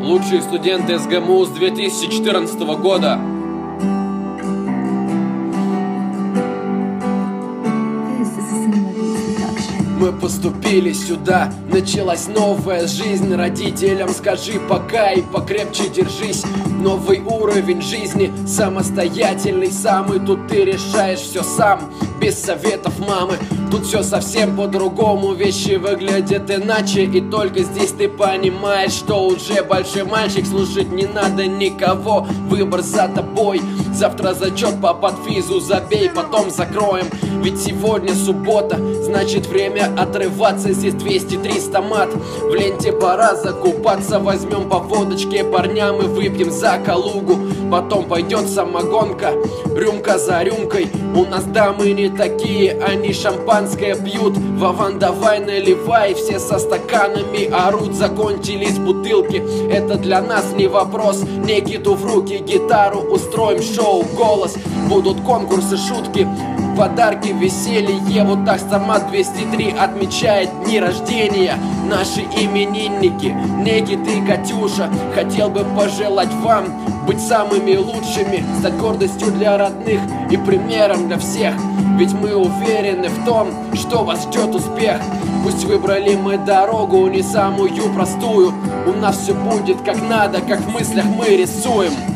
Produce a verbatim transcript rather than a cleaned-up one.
Лучшие студенты СГМУ с две тысячи четырнадцатого года. Мы поступили сюда, началась новая жизнь. Родителям скажи пока и покрепче держись. Новый уровень жизни, самостоятельный самый. Тут ты решаешь все сам, без советов мамы. Тут все совсем по-другому, вещи выглядят иначе. И только здесь ты понимаешь, что уже большой мальчик. Слушать не надо никого, выбор за тобой. Завтра зачет по подфизу забей, потом закроем. Ведь сегодня суббота, значит время отрываться. Здесь двести-триста мат, в ленте пора закупаться. Возьмем по водочке парням и выпьем за Калугу. Потом пойдет самогонка, рюмка за рюмкой. У нас дамы не такие, они шампанское пьют. Вован, давай наливай, все со стаканами орут. Закончились бутылки, это для нас не вопрос. Никиту в руки гитару, устроим шоу «Голос». Будут конкурсы, шутки, подарки, веселье. Вот так Самат двести три отмечает дни рождения. Наши именинники, Никита и Катюша. Хотел бы пожелать вам быть самыми лучшими, стать гордостью для родных и примером для всех. Ведь мы уверены в том, что вас ждет успех. Пусть выбрали мы дорогу не самую простую. У нас все будет как надо, как в мыслях мы рисуем.